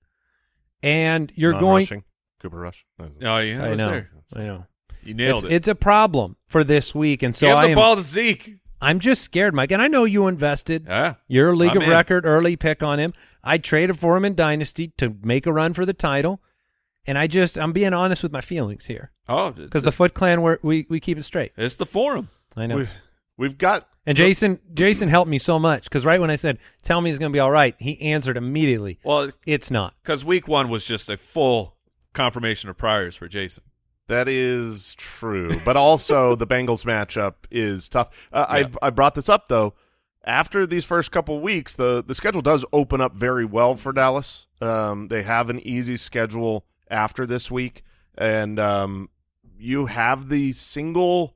And you're going Cooper Rush. Oh, yeah, I was know. there. I know. You nailed it's, it. It's a problem for this week, and so Give I the am, ball to Zeke. I'm just scared, Mike. And I know you invested. Yeah, Your league I'm of in. record early pick on him. I traded for him in Dynasty to make a run for the title, and I just I'm being honest with my feelings here Oh, because the Foot Clan we're, we we keep it straight. it's the forum. I know. We, we've got And Jason Jason helped me so much because right when I said, tell me it's going to be all right, he answered immediately. Well, It's not. because week one was just a full confirmation of priors for Jason. That is true, but also the Bengals matchup is tough. Uh, Yeah. I I brought this up though. After these first couple weeks, the the schedule does open up very well for Dallas. Um, they have an easy schedule after this week, and um, you have the single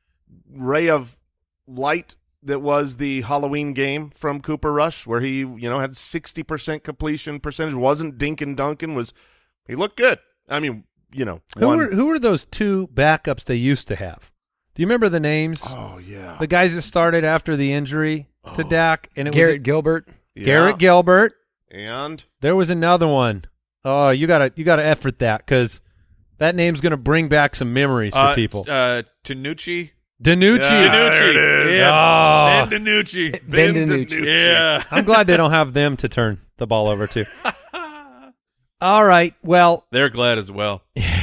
ray of light that was the Halloween game from Cooper Rush, where he you know had sixty percent completion percentage. Wasn't dink and dunking. Was he looked good? I mean. You know, Who one, were who were those two backups they used to have? Do you remember the names? Oh yeah, The guys that started after the injury to Oh. Dak, and it Garrett was Gilbert. yeah. Garrett Gilbert. and There was another one. Oh, you gotta you gotta effort that because that name's gonna bring back some memories for Uh, people. Uh, Tanucci. Danucci. Yeah, Danucci. there it is. Yeah. Oh. Ben Danucci. Ben Ben DiNucci. DiNucci. Yeah. I'm glad they don't have them to turn the ball over to. All right. Well, They're glad as well.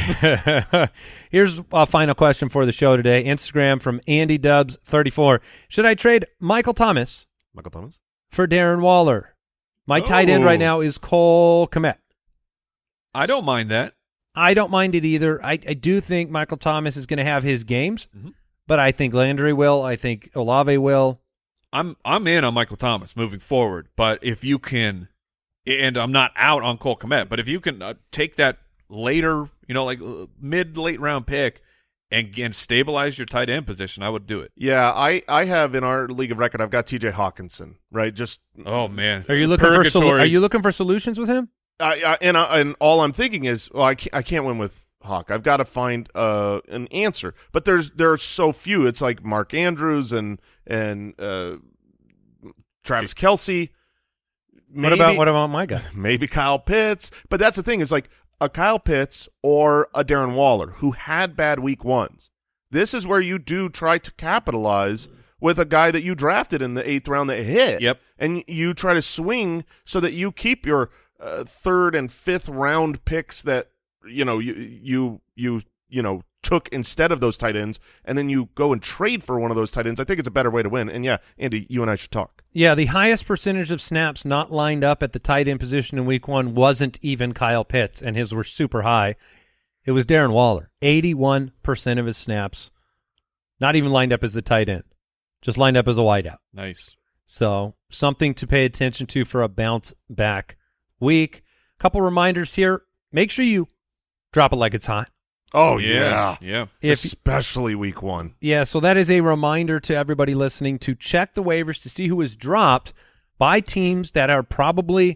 here's a final question for the show today. Instagram from Andy Dubs thirty-four. Should I trade Michael Thomas Michael Thomas. for Darren Waller? My tight end Oh. right now is Cole Kmet. I don't mind that. I don't mind it either. I, I do think Michael Thomas is going to have his games, Mhm. but I think Landry will. I think Olave will. I'm I'm in on Michael Thomas moving forward, but if you can, and I'm not out on Cole Kmet, but if you can uh, take that later, you know, like mid late round pick and, and stabilize your tight end position, I would do it. Yeah, I, I have in our league of record, I've got T J Hawkinson, right? Just oh man, are you looking for solu- are you looking for solutions with him? I, I and I, and all I'm thinking is, well, I can't, I can't win with Hawk. I've got to find uh, an answer. But there's there are so few. It's like Mark Andrews and and uh, Travis Kelce. Maybe, what about what about my guy? Maybe Kyle Pitts. But that's the thing is like a Kyle Pitts or a Darren Waller who had bad week ones. This is where you do try to capitalize with a guy that you drafted in the eighth round that hit. Yep. And you try to swing so that you keep your uh, third and fifth round picks that you know you you you you know took instead of those tight ends, and then you go and trade for one of those tight ends. I think it's a better way to win. And yeah, Andy, you and I should talk. Yeah, the highest percentage of snaps not lined up at the tight end position in week one wasn't even Kyle Pitts, and his were super high. It was Darren Waller. eighty-one percent of his snaps not even lined up as the tight end, just lined up as a wideout. Nice. So something to pay attention to for a bounce back week. Couple reminders here. Make sure you drop it like it's hot. Oh, yeah. Yeah. If, Especially week one. Yeah, so that is a reminder to everybody listening to check the waivers to see who is dropped by teams that are probably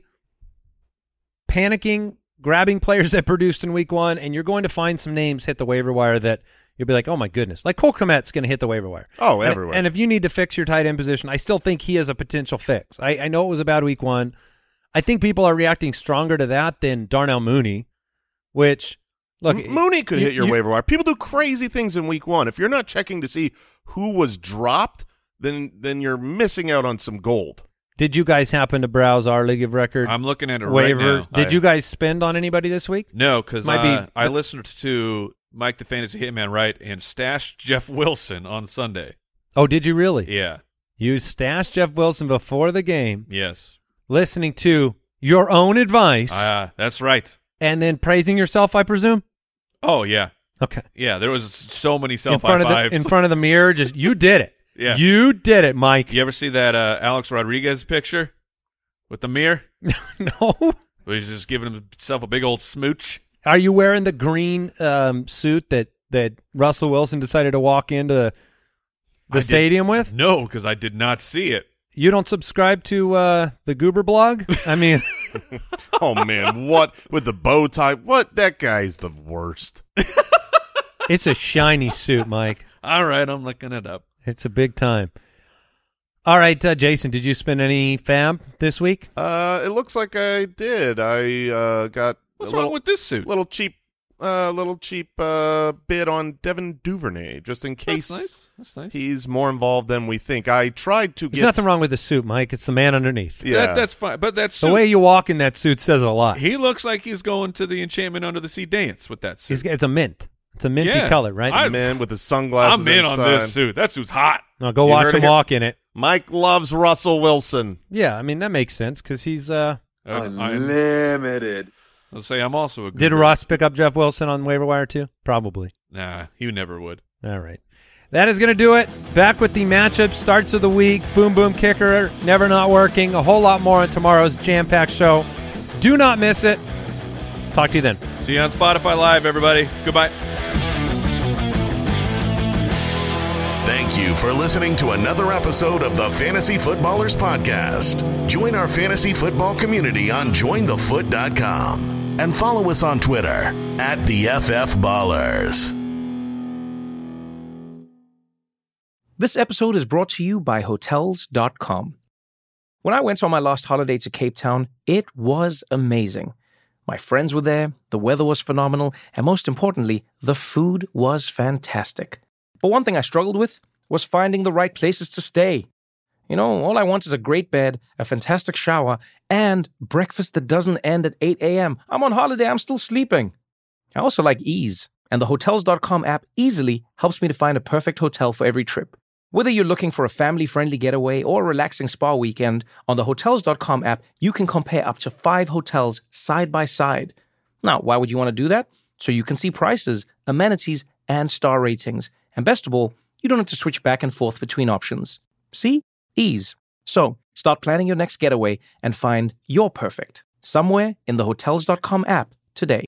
panicking, grabbing players that produced in week one, and you're going to find some names hit the waiver wire that you'll be like, oh, my goodness. Like Cole Kmet's going to hit the waiver wire. Oh, and, everywhere. And if you need to fix your tight end position, I still think he is a potential fix. I, I know it was a bad week one. I think people are reacting stronger to that than Darnell Mooney, which... Look, M- Mooney could you, hit your you, waiver wire. People do crazy things in week one. If you're not checking to see who was dropped, then then you're missing out on some gold. Did you guys happen to browse our League of Record? I'm looking at it waiver? right now. Did I, you guys spend on anybody this week? No, because uh, be, I listened to Mike the Fantasy Hitman Right and stashed Jeff Wilson on Sunday. Oh, did you really? Yeah. You stashed Jeff Wilson before the game. Yes. Listening to your own advice. Uh, that's right. And then praising yourself, I presume? Oh, yeah. Okay. Yeah, there was so many in self front high of fives. the, in front of the mirror, just you did it. Yeah. You did it, Mike. You ever see that uh, Alex Rodriguez picture with the mirror? No. Where he's just giving himself a big old smooch. Are you wearing the green um, suit that, that Russell Wilson decided to walk into the I stadium did, with? No, because I did not see it. You don't subscribe to uh, the Goober blog? I mean... Oh, man, what? With the bow tie? What? That guy's the worst. It's a shiny suit, Mike. All right, I'm looking it up. It's a big time. All right, uh, Jason, did you spend any fab this week? Uh, it looks like I did. I uh, got What's a little, wrong with this suit? Little cheap, uh, little cheap uh, bid on Devin Duvernay, just in case That's nice. That's nice. he's more involved than we think. I tried to There's get nothing wrong with the suit, Mike. It's the man underneath. Yeah, That, that's fine, but that's The way you walk in that suit says a lot. he looks like he's going to the Enchantment Under the Sea dance with that suit. He's, it's a mint. It's a minty Yeah. color, right? I- man with the sunglasses. I'm in on inside. this suit. That suit's hot. No, go You watch heard him it here. walk in it. Mike loves Russell Wilson. Yeah, I mean, that makes sense because he's... Uh, Uh, I, Unlimited. I'll say I'm also a good did Ross pick up Jeff Wilson on waiver wire too? Probably. Nah, he never would. All right. That is going to do it. Back with the matchup starts of the week. Boom, boom, kicker. Never not working. A whole lot more on tomorrow's jam-packed show. Do not miss it. Talk to you then. See you on Spotify Live, everybody. Goodbye. Thank you for listening to another episode of the Fantasy Footballers Podcast. Join our fantasy football community on join the foot dot com and follow us on Twitter at the F F Ballers. This episode is brought to you by Hotels dot com. When I went on my last holiday to Cape Town, it was amazing. My friends were there, the weather was phenomenal, and most importantly, the food was fantastic. But one thing I struggled with was finding the right places to stay. You know, all I want is a great bed, a fantastic shower, and breakfast that doesn't end at eight a.m. I'm on holiday, I'm still sleeping. I also like ease, and the Hotels dot com app easily helps me to find a perfect hotel for every trip. Whether you're looking for a family-friendly getaway or a relaxing spa weekend, on the Hotels dot com app, you can compare up to five hotels side by side. Now, why would you want to do that? So you can see prices, amenities, and star ratings. And best of all, you don't have to switch back and forth between options. See? Ease. So, start planning your next getaway and find your perfect somewhere in the Hotels dot com app today.